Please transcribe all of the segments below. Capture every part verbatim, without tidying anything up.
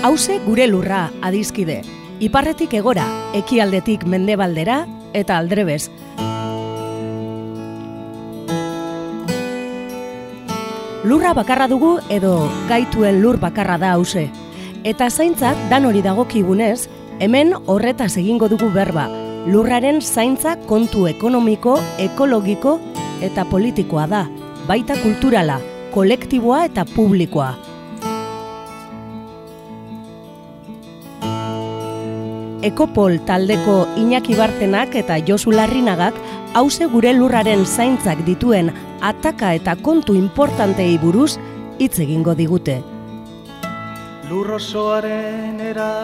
Hauze gure lurra, adizkide. Iparretik egora, ekialdetik mendebaldera eta aldrebez. Lurra bakarra dugu edo gaituen lur bakarra da hauze. Eta zaintzak dan hori dagokigunez, hemen horretaz egingo dugu berba. Lurraren zaintza kontu ekonomiko, ekologiko eta politikoa da, baita kulturala, kolektiboa eta publikoa. Ekopol taldeko Iñaki Bartenak eta Josu Larrinagak hauze gure lurraren zaintzak dituen ataka eta kontu importantei buruz hitz egingo digute. Lur osoaren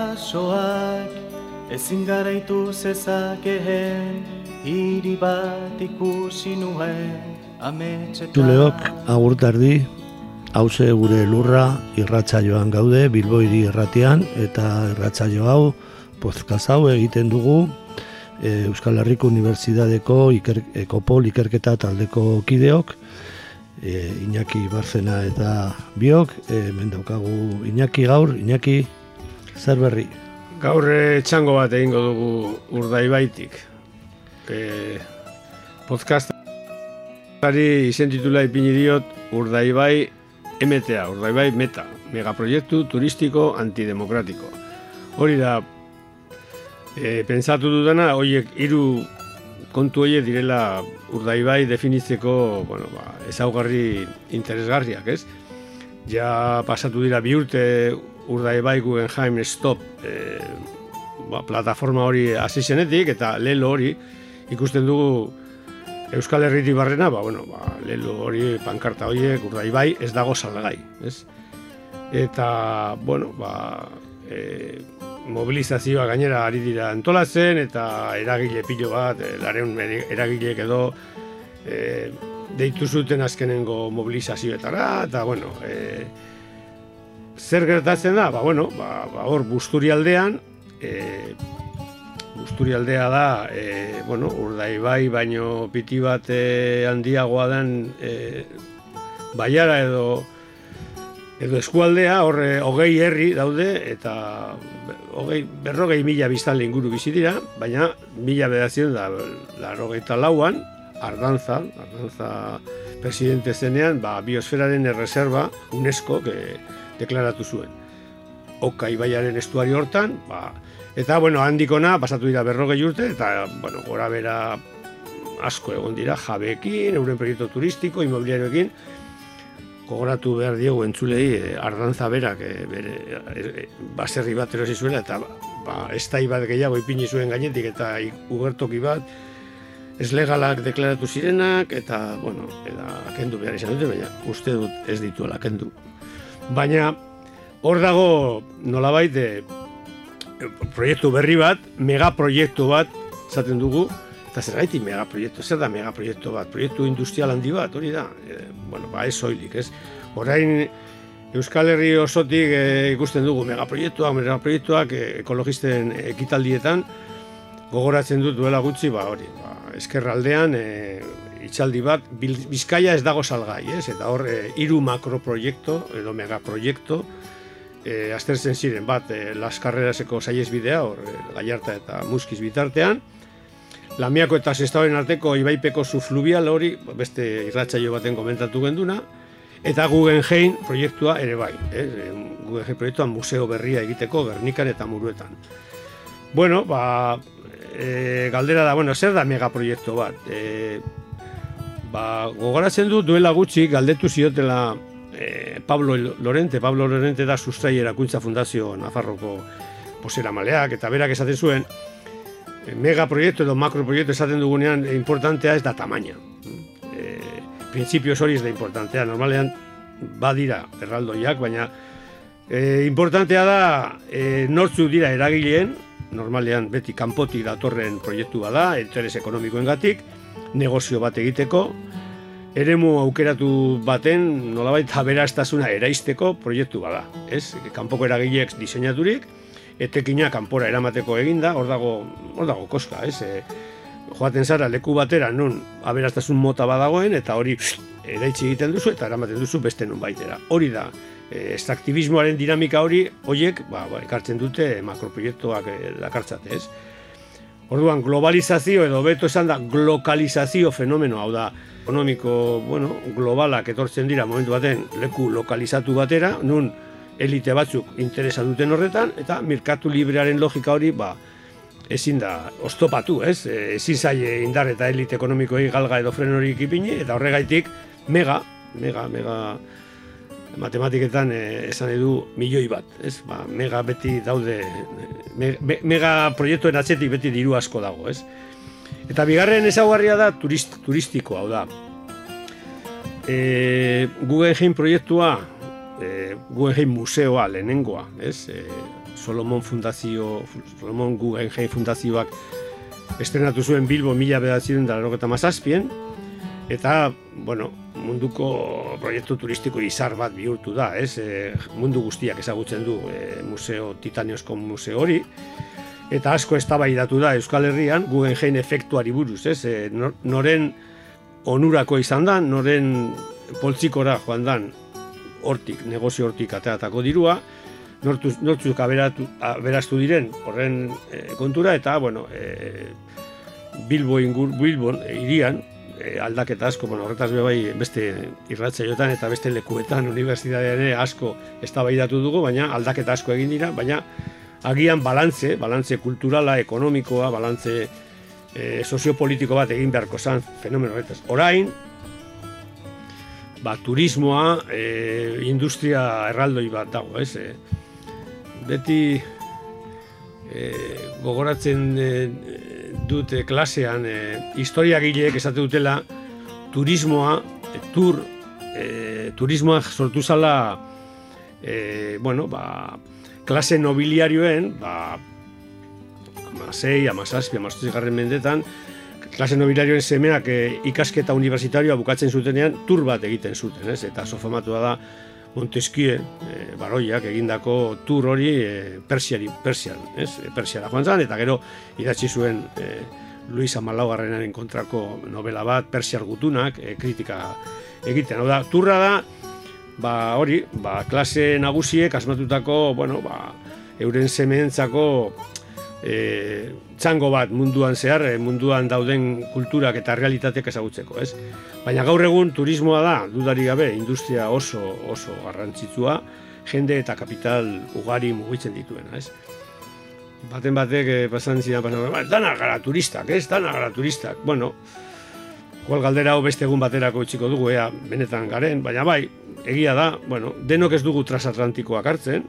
erasoak ezin garaitu zezakeen hiri bat ikusi nuen ametxetan. Tuleok agurtardi, hauze gure lurra irratsaioan gaude, Bilbo hiri irratian, eta irratsaio hau podcast hau egiten dugu e, Euskal Herriko Unibertsitateko iker, Ekopol ikerketa taldeko kideok, e, Iñaki Barzena eta biok, e, hemen daukagu Iñaki gaur. Iñaki, zer berri? Gaur txango bat egingo dugu Urdaibaitik. E, podcastari izen titula ipini diot Urdaibai M T A, Urdaibai Meta, megaproiektu turistiko antidemokratiko. Hori da, E, pentsatu dudana, horiek hiru kontu horiek direla Urdaibai definitzeko, bueno, ba, ezaugarri interesgarriak, ez? Ja pasatu dira bi urte Urdaibai Guggenheim Stop e, ba, plataforma hori hasi zenetik, eta lelo hori ikusten dugu Euskal Herritik barrena, ba, bueno, ba, lelo hori pankarta horiek Urdaibai ez dago salgai, ez? Eta, bueno, ba, e, mobilizazioa gainera ari dira antolatzen, eta eragile pilo bat, lareun eragileek edo e, deitu zuten azkenengo mobilizazioetara, eta bueno, e, zer gertatzen da? Ba, bueno, ba, ba, hor Busturialdean, e, Busturialdea da, e, bueno, Urdaibai baino piti bat e, handiagoa den e, baiara edo edo eskualdea, horre hogei herri daude, eta hogei, berrogei mila biztanle inguru bizi dira, baina mila bederatziehun da laurogeita lauan, Ardantza, Ardantza presidente zenean, ba, biosferaren erreserba UNESCO que deklaratu zuen. Oka ibaiaren estuario hortan, ba, eta bueno, handikona pasatu dira berrogei urte, eta bueno, gora bera asko egon dira, jabeekin, euren proiektu turistiko, inmobiliarioekin. Gogoratu behar diegu entzulei Ardantza berak e, bere e, baserri bat erosi zuela, eta ba, estai bat gehiago ipini zuen gainetik, eta ugertoki bat ez legalak deklaratu zirenak, eta bueno, eta kendu behar izan dute, baina uste dut ez dituela kendu. Baina hor dago nolabait e, proiektu berri bat, megaproiektu bat zaten dugu. Eta zer gaitik megaproiektu, zer da megaproiektu bat? Proiektu industrial handi bat, hori da? E, bueno, ba, ez soilik, ez? Orain Euskal Herri osotik e, ikusten dugu megaproiektuak, megaproiektuak e, ekologisten ekitaldietan, gogoratzen dut duela gutxi, ba, hori, ba, Ezkerraldean e, itxaldi bat, Bizkaia ez dago salgai, ez? Eta hor, e, hiru makroproiektu, edo megaproiektu, e, aztertzen ziren, bat, e, Las Carreraseko saihesbidea, hor, e, Gallarta eta Muskiz bitartean, Lamiako eta Sestaoren arteko ibaipeko zu fluvial hori, beste irratsaio baten komentatu genduna, eta Guggenheim proiektua ere bai. Eh? Guggenheim proiektua museo berria egiteko Gernikan eta Muruetan. Bueno, ba, e, galdera da, bueno, zer da megaproiektu bat? E, ba, gogoratzen dut duela gutxi galdetu ziotela e, Pablo Lorente, Pablo Lorente da Sustrai Erakuntza Fundazio Nafarroko bozeramaleak, eta berak esaten zuen, megaproiektu edo makroproiektu esaten dugunean importantea ez da tamaina. E, Printzipioz hori ez da importantea, normalean badira erraldoiak, baina e, importantea da e, nortzuk dira eragileen, normalean beti kanpotik datorren proiektu bada, interes ekonomikoengatik, negozio bat egiteko, eremu aukeratu baten nolabait aberastasuna eraisteko proiektu bada, ez? Kanpoko eragileek diseinaturik, etekina kanpora eramateko eginda, hor dago, hor dago koska, ez? E, joaten zara leku batera non aberastasun mota badagoen, eta hori eraitsi egiten duzu eta eramaten duzu beste nun baitera. Hori da e, extraktibismoaren dinamika hori, horiek, ba, ba, ekartzen dute makroproiektuak e, dakartzate, ez? Orduan, globalizazio edo beto esan da glokalizazio fenomeno, hau da, ekonomiko, bueno, globalak etortzen dira momentu baten leku lokalizatu batera, nun elite batzuk interesa duten horretan, eta merkatu librearen logika hori, ba, ezin da oztopatu, ez? Ezin zaie indar eta elite ekonomikoei galga edo fren horiek ipini, eta horregaitik mega, mega, mega, matematiketan eh, esan edu milioi bat, ez? Ba, mega beti daude, me, mega proiektuen atzetik beti diru asko dago, ez? Eta bigarren ezaugarria da turist, turistiko, hau da. E, Guggenheim proiektua, e, Guggenheim museoa lehenengoa, ez? E, Solomon Fundazio, Solomon Guggenheim Fundazioak estrenatu zuen Bilbo mila bederatziehun eta laurogeita hamazazpien, eta, bueno, munduko proiektu turistiko izar bat bihurtu da, ez? E, mundu guztiak ezagutzen du e, museo, Titaniozko museo hori, eta asko eztabaidatu da Euskal Herrian Guggenheim efektuari buruz, ez? E, noren onurako izan da, noren poltsikora joan dan hortik, negozio hortik ateratako dirua, nortzuk aberaztu diren horren e, kontura, eta, bueno, e, Bilbo ingur, Bilbon, e, irian, e, aldaketa asko, bueno, horretaz bebai beste irratsaioetan eta beste lekuetan unibertsitatean asko eztabaidatu dugu, baina aldaketa asko egin dira, baina agian balantze, balantze kulturala, ekonomikoa, balantze e, soziopolitiko bat egin beharko zen fenomeno horretaz. Orain, ba, turismoa, e, industria erraldoi bat dago, ez? E, beti e, gogoratzen e, dute klasean e, historiagileek esate dutela turismoa, e, tur, e, turismoa sortu zala, e, bueno, ba, klase nobiliarioen, ba, amasei, amazazpi, amazazpi garren mendetan, klase nobiliarioen semeak e, ikasketa universitarioa bukatzen zutenean tur bat egiten zuten, ez? Eta sofamatua da Montesquieu, e, baroiak egindako tur hori e, Persiari, Persian, ez? E, Persiara joan zan, eta gero idatzi zuen e, Luis Amalaugarrenaren kontrako novela bat, Persiar gutunak, e, kritika egiten. Hau da, turra da, ba, hori, ba, klase nagusiek asmatutako, bueno, ba, euren semeentzako e, txango bat munduan zehar, e, munduan dauden kulturak eta realitateak ezagutzeko, ez? Baina gaur egun turismoa da, dudari gabe, industria oso, oso garrantzitsua, jende eta kapital ugari mugitzen dituena, ez? Baten batek, e, pasan zidan, pasan, ba, dana gara turistak, ez? Dana gara turistak. Bueno, igual galdera hau beste egun baterako utziko dugu, ea, benetan garen, baina bai, egia da, bueno, denok ez dugu transatlantikoak hartzen,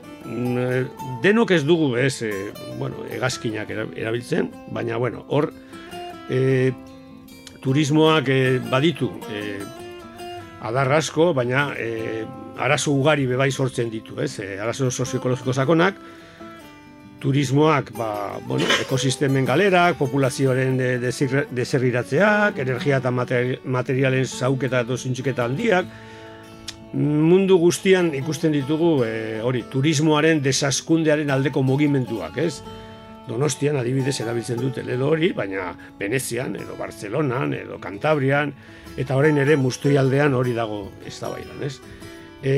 denok ez dugu ez, e, bueno, hegazkinak erabiltzen, baina, bueno, hor, e, turismoak e, baditu e, adar asko, baina e, arazo ugari bebai sortzen ditu, ez, e, arazo sozioekologiko sakonak, turismoak, ba, bueno, ekosistemen galerak, populazioaren deserriratzeak, energia eta materialen zauketa eta zintxiketa handiak, mundu guztian ikusten ditugu e, hori, turismoaren desaskundearen aldeko mugimenduak, ez? Donostian adibidez erabiltzen dute lelo hori, baina Venezian, edo Bartzelonan, edo Kantabrian, eta orain ere Mustrialdean hori dago eztabaidan, ez? E,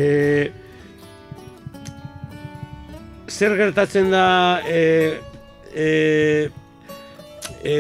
zer gertatzen da e, e, e,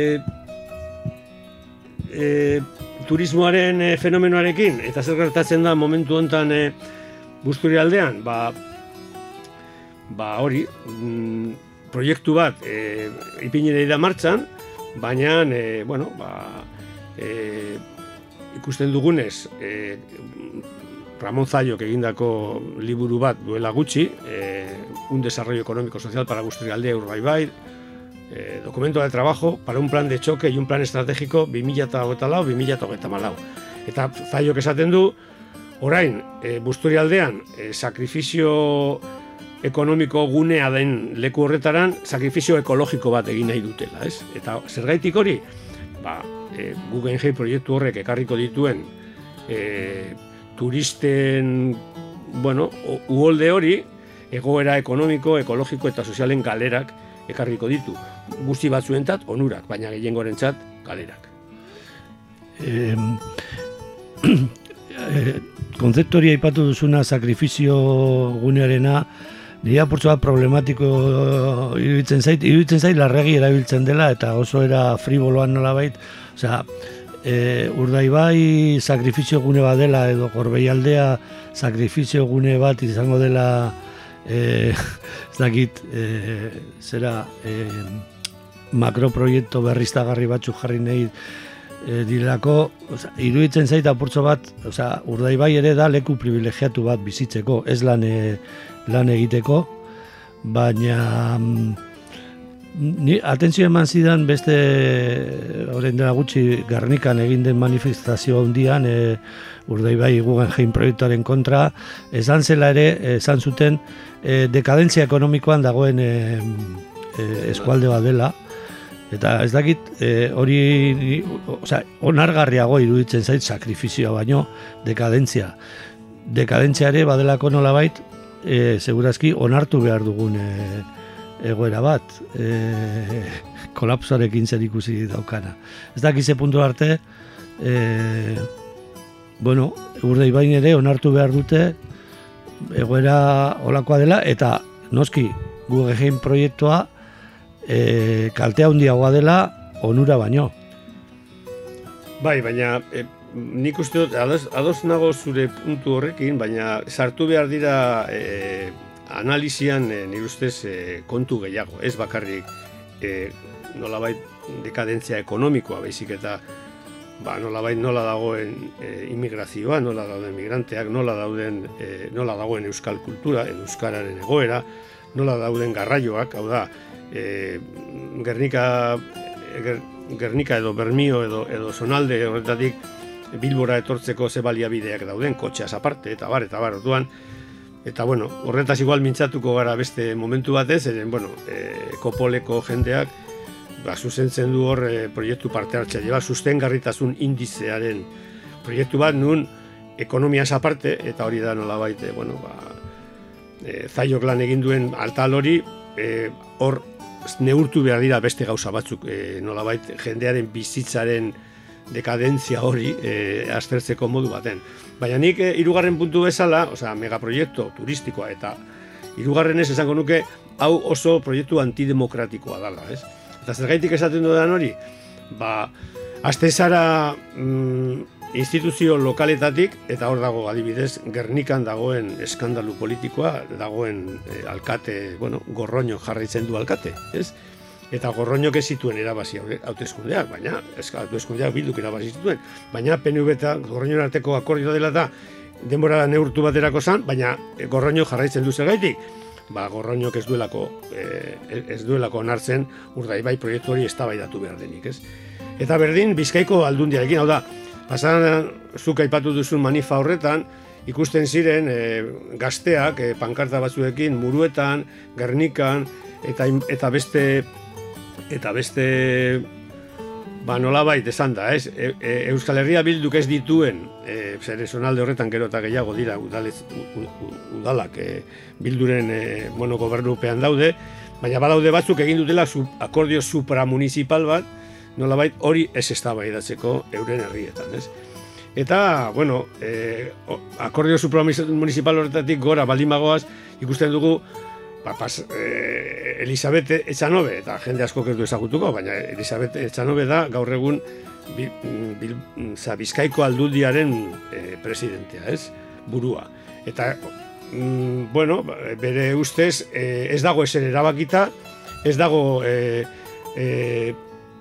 e, turismoaren e, fenomenoarekin, eta zer gertatzen da momentu honetan e, Busturialdean, ba, ba hori, mm, proiektu bat e, ipinire da martxan, baina, e, bueno, ba, e, ikusten dugunez, e, Ramon Zayok egindako liburu bat duela gutxi, e, un desarrollo económico social para Busturialdea Urdaibai, eh, documento de trabajo para un plan de choque y un plan estratégico bi mila hogeita lau bi mila hogeita hamalau. Eta Zayok esaten du, orain, e, Busturialdean, e, sakrifizio ekonomiko gunea den leku horretaran, sakrifizio ekologiko bat egin nahi dutela, ez? Eta zergaitik hori, ba, e, Guggenheim proiektu horrek ekarriko dituen e, turisten, bueno, uholde hori, egoera ekonomiko, ekologiko eta sozialen galerak ekarriko ditu. Guzti batzuentzat onurak, baina gehiengorentzat galerak. Eh, eh, konzeptu hori aipatu duzuna sakrifizio gunearena, nire apurtzo bat problematiko iruditzen zait, iruditzen zait larregi erabiltzen dela eta oso era friboloan nolabait, osea, e, Urdaibai sakrifizio gune bat dela edo Gorbeialdea sakrifizio gune bat izango dela, e, ez dakit, e, zera, e, makroproiektu berriztagarri batzuk jarri nahi e, direlako, osea, iruditzen zait apurtzo bat, osea, Urdaibai ere da leku privilegiatu bat bizitzeko, ez lan e, lan egiteko, baina ni atentzio eman zidan beste orain dela gutxi Gernikan egin den manifestazio handian e, Urdaibai Guggenheim proiektuaren kontra, esan zela ere, esan zuten e, dekadentzia ekonomikoan dagoen e, e, eskualde bat dela, eta ez dakit e, hori, osea, onargarriago iruditzen zait sakrifizioa baino dekadentzia. Dekadentzia ere badelako nolabait, E, segurazki onartu behar dugun e, egoera bat, e, kolapsoarekin zer ikusi daukana. Ez dakize puntu arte, e, bueno, Urdaibain ere onartu behar dute egoera olakoa dela, eta noski Guggenheim proiektua e, kaltea handiagoa dela onura baino. Bai, baina e, nik uste dut, ados, ados nago zure puntu horrekin, baina sartu behar dira e, analizian e, nire ustez e, kontu gehiago. Ez bakarrik e, nolabait dekadentzia ekonomikoa, baizik eta ba, nolabait nola dagoen e, immigrazioa, nola dauden migranteak, nola dauden e, nola dagoen euskal kultura, euskararen egoera, nola dauden garraioak, hau da, e, Gernika, ger, Gernika edo Bermio edo, edo zonalde horretatik Bilbora etortzeko ze baliabideak dauden, kotxeaz aparte, eta bar, eta bar, orduan, eta bueno, horretaz igual mintzatuko gara beste momentu batez, eren, bueno, e, Kopoleko jendeak, ba, zuzentzen du hor e, proiektu parte hartzaile bat, sustengarritasun indizearen proiektu bat, nun ekonomiaz aparte, eta hori da nolabait, e, bueno, ba, e, Zaiok lan egin duen altal hori, e, hor neurtu behar dira beste gauza batzuk, e, nolabait jendearen bizitzaren dekadentzia hori e, aztertzeko modu baten. Baina nik e, hirugarren puntu bezala, osea, megaproiektu turistikoa eta hirugarrenez esango nuke hau oso proiektu antidemokratikoa dela, ez? Eta zergaitik esaten dudan hori, ba, aste zara mm, instituzio lokaletatik, eta hor dago adibidez, Gernikan dagoen eskandalu politikoa, dagoen e, alkate, bueno, Gorroño jarraitzen du alkate, ez? Eta Gorroñok ez zituen erabazi hauteskundeak, baina hauteskundeak Bilduk erabazi zituen, baina P N V eta Gorroñon arteko akordio dela eta denbora neurtu baterako zan, baina Gorroño jarraitzen du zergaitik. Ba, Gorroñok ez duelako eh, ez duelako onartzen Urdaibai proiektu hori eztabaidatu behar denik, ez? Eta berdin Bizkaiko Aldundiarekin, hau da, pasaran zuk aipatu duzun manifa horretan, ikusten ziren eh, gazteak eh, pankarta batzuekin Muruetan, Gernikan eta eta beste eta beste ba nolabait esan da, ez? E, e, Euskal Herria Bilduk ez dituen e, zere zonalde horretan gero eta gehiago dira udalez, u, u, udalak e, Bilduren e, bueno, gobernupean daude, baina badaude batzuk egin dutela sub, akordio supramunicipal bat, nolabait hori ez eztabaidatzeko euren herrietan, ez? Eta, bueno, e, akordio supramunicipal horretatik gora baldin bagoaz ikusten dugu ba, pas, eh, Elisabet Etxanobe, eta jende asko ez du ezagutuko, baina Elisabet Etxanobe da gaur egun bi, bi, za, Bizkaiko Aldundiaren eh, presidentea, ez? Burua. Eta, mm, bueno, bere ustez eh, ez dago eser erabakita, ez dago eh, eh,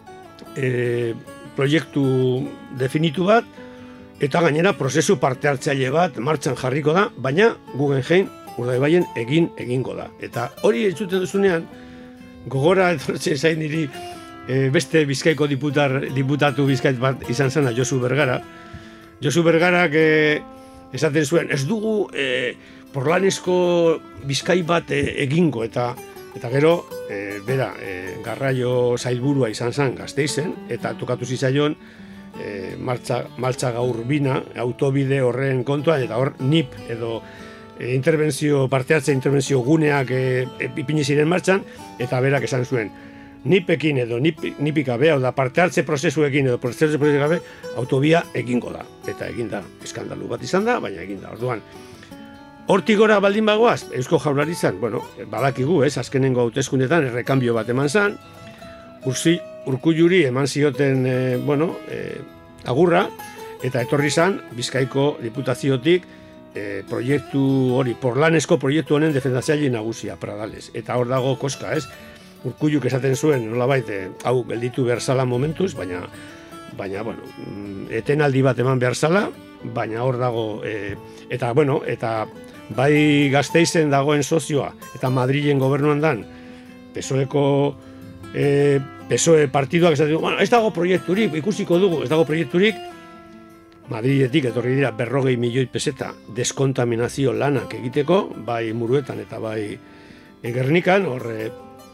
eh, proiektu definitu bat, eta gainera prozesu parte hartzaile bat martxan jarriko da, baina Guggenheim Urdaibaien egin egingo da. Eta hori entzuten duzunean, gogora etortzen zain niri e, beste Bizkaiko diputar, diputatu Bizkait bat izan zena Josu Bergara. Josu Bergarak e, esaten zuen, ez dugu e, porlanezko Bizkai bat e, egingo, eta eta gero, e, bera, e, garraio zailburua izan zen Gasteizen, eta tokatu zizaion e, martxa, martxa gaur bina, autobide horren kontuan, eta hor nip edo E, interbentzio, parte hartze interbentzio guneak e, e, ipini ziren martxan, eta berak esan zuen, nipekin edo nip, nipik gabe, hau da parte hartze prozesuekin edo parte hartze prozesu gabe, autobia egingo da. Eta egin da, eskandalu bat izan da, baina egin da. Orduan, hortik gora baldin bagoaz, Eusko Jaurlaritzan, bueno, badakigu, ez, azkenengo hauteskundetan errekanbio bat eman zan, Ursi, Urkulluri eman zioten, e, bueno, e, agurra, eta etorri zan, Bizkaiko diputaziotik, e, proiektu hori, porlanesko proiektu honen defendatzaile nagusia, Pradales. Eta hor dago koska, ez? Urkulluk esaten zuen, nolabait, e, hau, gelditu behar zala momentuz, baina, baina, bueno, etenaldi bat eman behar zala, baina hor dago, e, eta, bueno, eta bai Gasteizen dagoen sozioa, eta Madrilen gobernuan dan, PSOEko, e, PSOE partiduak esaten dugu, bueno, ez dago proiekturik, ikusiko dugu, ez dago proiekturik, Madriletik etorri dira berrogei milioi peseta deskontaminazio lanak egiteko, bai Muruetan eta bai Gernikan, horre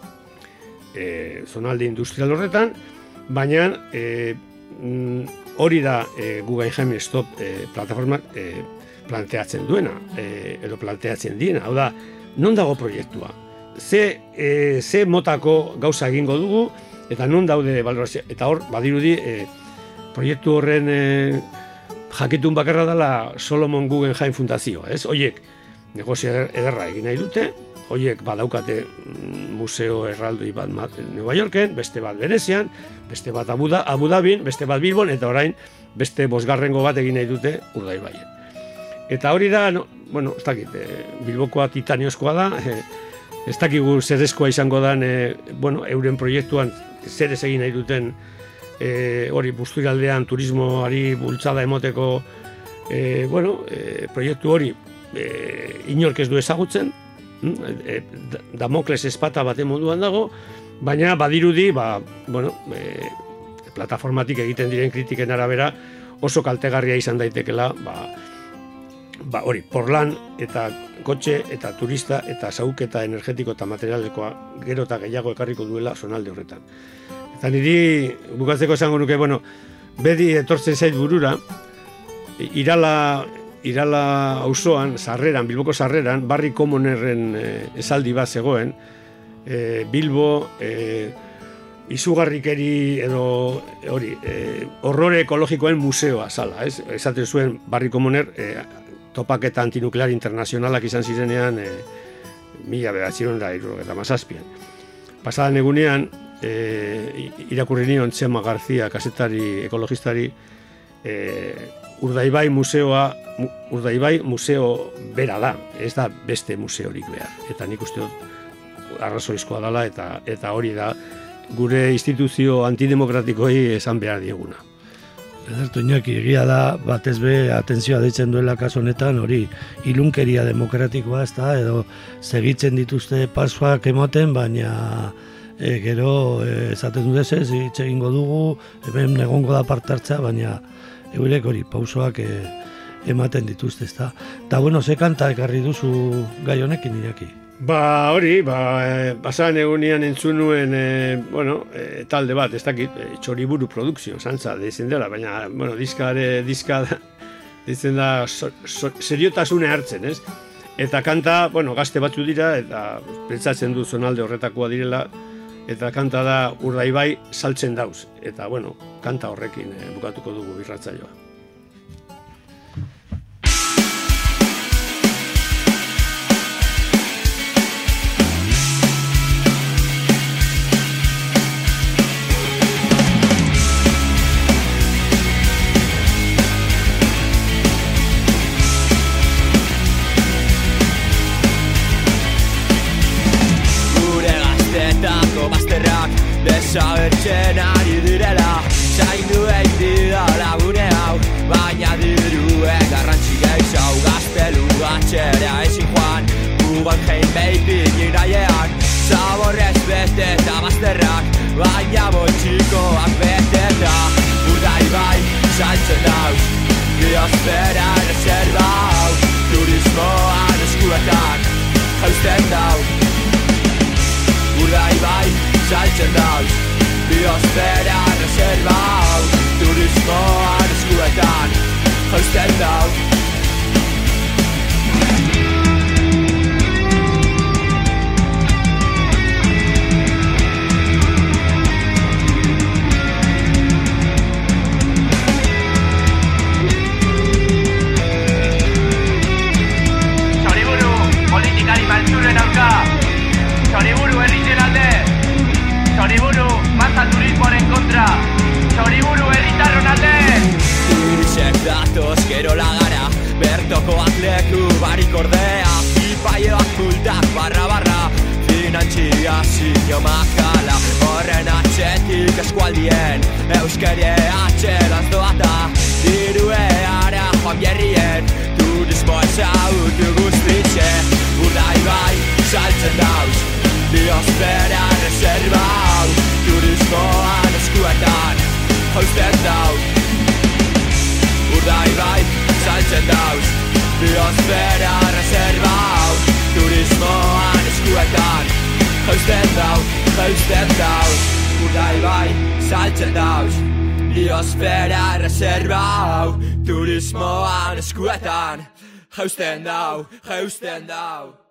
e, zonalde industrial horretan, baina e, hori da e, Guggenheim Stop e, plataformak e, planteatzen duena, e, edo planteatzen diena, hau da, non dago proiektua? Ze, e, ze motako gauza egingo dugu, eta non daude valorazio, eta hor, badirudi, e, proiektu horren e, jakitun bakarra dela Solomon Guggenheim Fundazioa, ez? Hoiek negozio ederra egin nahi dute, hoiek badaukate museo erraldoi bat New Yorken, beste bat Venezian, beste bat Abu Dhabin, beste bat Bilbon, eta orain beste bosgarrengo bat egin nahi dute Urdaibaien. Eta hori da, no, bueno, ez dakit, e, Bilbokoa titaniozkoa da, e, ez dakigu zerezkoa izango dan, e, bueno, euren proiektuan zer ez egin nahi duten E, hori Busturialdean turismoari bultzada emoteko e, bueno, e, proiektu hori e, inork ez du ezagutzen, e, Damokles espata baten moduan dago, baina badirudi ba, bueno, e, plataformatik egiten diren kritiken arabera oso kaltegarria izan daitekela ba, ba, hori, porlan eta kotxe eta turista eta zauketa energetiko eta materialekoa gero eta gehiago ekarriko duela zonalde horretan. Eta niri bukatzeko esango nuke, bueno, bedi etortzen zait burura, irala, irala auzoan, sarreran, Bilboko sarreran, barri komonerren e, esaldi bat zegoen, e, Bilbo, e, izugarrikeri edo hori, e, horrore ekologikoen museoa zala, ez? Esaten zuen barri komoner, e, topaketa antinuklear internazionalak izan zirenean, e, mila bederatziehun eta hirurogeita hamazazpian. Pasadan egunean, E, irakurri nion Txema Garzia kazetari ekologistari e, Urdaibai museoa Urdaibai museo bera da, ez da beste museorik behar, eta nik uste dut arrazoizkoa dela eta, eta hori da gure instituzio antidemokratikoei esan behar dieguna. Edertu Iñaki, egia da, batez be atentzioa deitzen duela kaso honetan, hori ilunkeria demokratikoa, ez da, edo segitzen dituzte pasuak emoten, baina E, gero e, esaten dut ez ez, hitz egingo dugu, hemen egongo da parte hartzea, baina eurek hori pausoak e, ematen dituzte, ezta. Eta bueno, ze kanta ekarri duzu gai honekin Iñaki? Ba hori, ba, e, pasadan egunean entzun nuen, e, bueno, e, talde bat, ez dakit, e, Txoriburu Produkzio, zantza, deitzen dela, baina, bueno, diskare, diska, deitzen da, so, so, seriotasune hartzen, ez? Eta kanta, bueno, gazte batzu dira, eta pentsatzen du zonalde horretakoa direla, eta kanta da Urdaibai saltzen dauz. Eta, bueno, kanta horrekin eh, bukatuko dugu irratsaioa. Desagertzen ari direla, zaindu egin da lagune hau, baina diruen garrantzi gehiago, gaztelu batxera ezin joan, Guggenheim baby niraiean, zaborrez beste eta bazterrak, baina boltsikoak beteta, Urdaibai saltzen dauz, biosfera reserva hau, turismoan eskuetan, hausten dau. Urdaibai saltzen dauz, biosfera reserva hau, turismoan eskuetan, hausten dau. datoz gero lagara, bertokoak leku barik ordea, ipaioak multak barra barra, finantzia zinio makala, horren atxetik eskualdien, euskerie atxelaz doata, dirueara joan bierrien, turismo ezautu guztitxe, urdai bai saltzen dauz, biosfera reserva hau, turismoan eskuetan, hausten dau. Urdai bai saltzen dauz, biosfera reserva hau, turismoan eskuetan, hausten dau, hausten dau. Urdai bai saltzen dauz, biosfera reserva hau, turismoan eskuetan, hausten dau, hausten dau.